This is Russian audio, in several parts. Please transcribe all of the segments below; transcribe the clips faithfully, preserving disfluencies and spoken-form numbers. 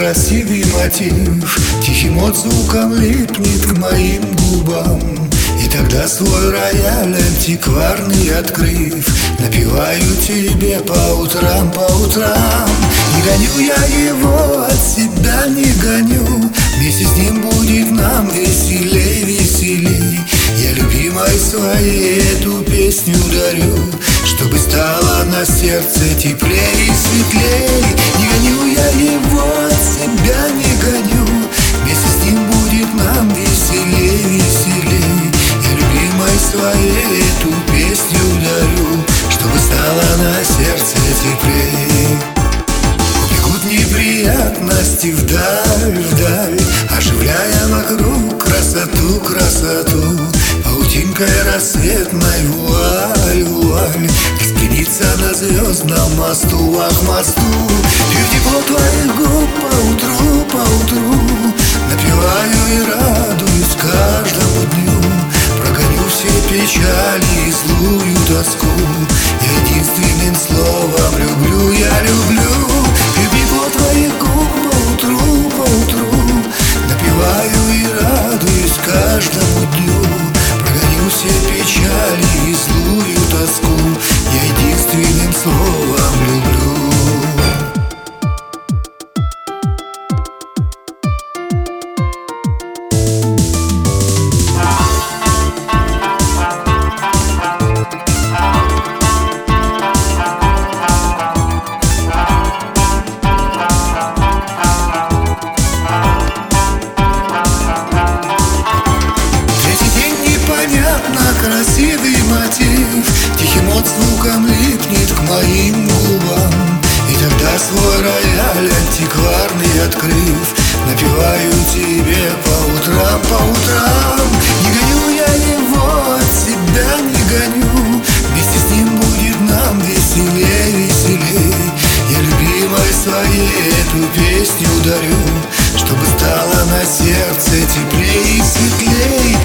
красивый мотив тихим отзвуком липнет к моим губам. И тогда свой рояль антикварный открыв, напеваю тебе по утрам, по утрам. Не гоню я его, от себя не гоню, вместе с ним будет нам веселей, веселей. Я любимой своей эту песню дарю, чтобы стало на сердце теплей и светлей. Не гоню я его, от себя не гоню, вместе с ним будет нам веселей, веселей. Я любимой своей эту песню дарю, чтобы стало на сердце теплей. Бегут неприятности вдаль, вдаль, оживляя вокруг красоту, красоту. Паутинкой рассветной вуаль, вуаль распрямится на звездном мосту, ах, мосту. Пью тепло твоих губ поутру, поутру, напеваю и радуюсь каждому дню. Прогоню все печали и злую тоску, я единственным словом люблю, я люблю. Пью тепло твоих губ поутру, поутру, напеваю и радуюсь каждому дню. Прогоню все печали и злую тоску, я единственным словом люблю. Красивый мотив тихим отзвуком липнет к моим губам. И тогда свой рояль антикварный открыв, напеваю тебе по утрам, по утрам. Не гоню я его, от себя не гоню, вместе с ним будет нам веселей, веселей. Я любимой своей эту песню дарю, чтобы стало на сердце теплей и светлей.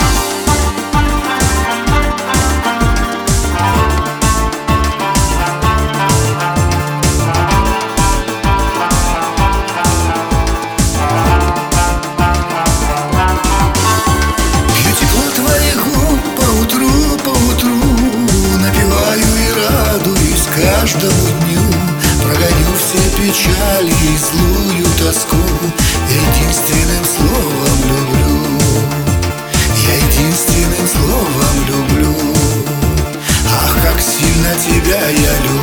Каждому дню прогоню все печали и злую тоску, я единственным словом люблю, я единственным словом люблю. Ах, как сильно тебя я люблю.